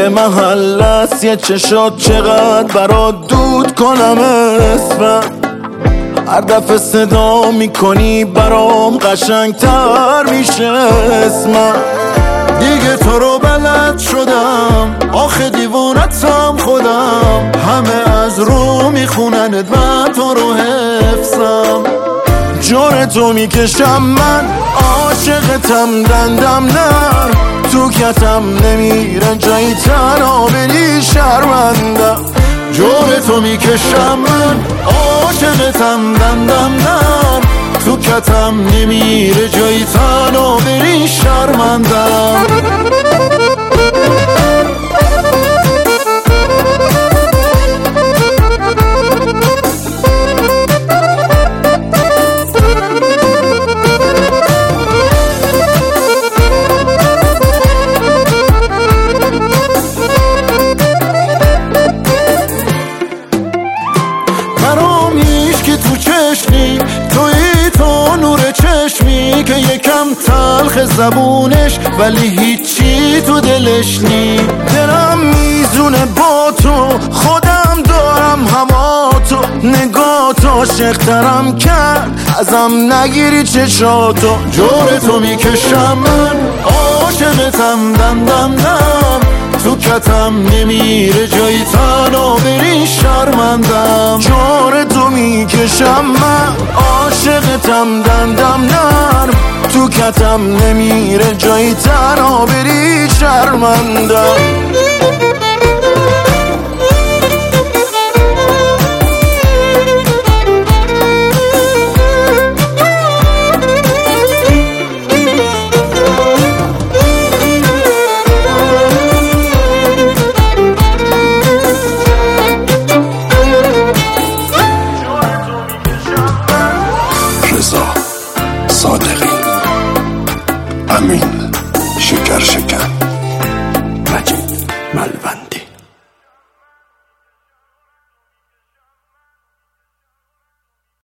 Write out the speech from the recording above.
یه محل است، یه چشات چقدر برات دود کنم اسمم. هر دفعه صدا میکنی برام قشنگتر میشه اسمم. دیگه تو رو بلد شدم، آخه دیوونتم خودم. همه از رو میخونند من تو رو حفظم. جور تو میکشم من، عاشقتم دندم نر. تو کتم نمیره جایی تنها بری شرمندم. جور تو میکشم من، عاشقتم دندم نر. تو کتم نمیره جایی تنها بری شرمندم. تو نور چشمی که یکم تلخ زبونش ولی هیچی تو دلش نی. دلم میزونه با تو، خودم دارم هوا تو. نگاه تو عاشق‌ترم کرد، ازم نگیری چشاتو. جور تو میکشم من، عاشقتم دندم نم. تو کتم نمیره جایی تنها بری شرمندم. جور تو میکشم من، عاشقتم دندم نرم. تو کتم نمیره جایی تنها بری شرمندم.